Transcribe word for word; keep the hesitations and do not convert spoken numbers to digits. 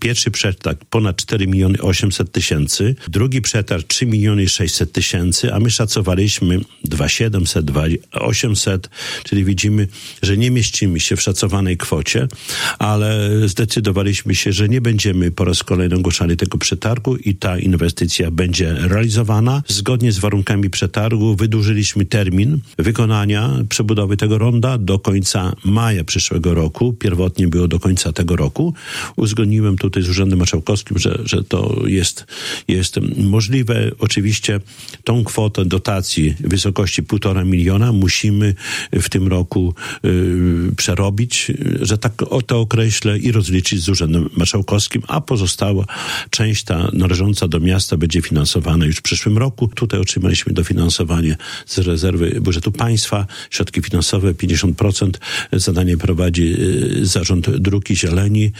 Pierwszy przetarg ponad cztery miliony osiemset tysięcy, drugi przetarg trzy miliony sześćset tysięcy, a my szacowaliśmy dwa siedemset, dwa osiemset, czyli widzimy, że nie mieścimy się w szacowanej kwocie, ale zdecydowaliśmy się, że nie będziemy po raz kolejny ogłaszali tego przetargu i ta inwestycja będzie realizowana. Zgodnie z warunkami przetargu wydłużyliśmy termin wykonania przebudowy tego ronda do końca maja przyszłego roku. Pierwotnie było do końca tego roku. Uzgodniłem tutaj z Urzędem Marszałkowskim, że, że to jest, jest możliwe. Oczywiście tą kwotę dotacji w wysokości półtora miliona musimy w tym roku y, przerobić, że tak o to określę, i rozliczyć z Urzędem Marszałkowskim, a pozostała część ta należąca do miasta będzie finansowana już w przyszłym roku. Tutaj otrzymaliśmy dofinansowanie z rezerwy budżetu państwa, środki finansowe pięćdziesiąt procent. Zadanie prowadzi y, Zarząd Dróg i Zieleni.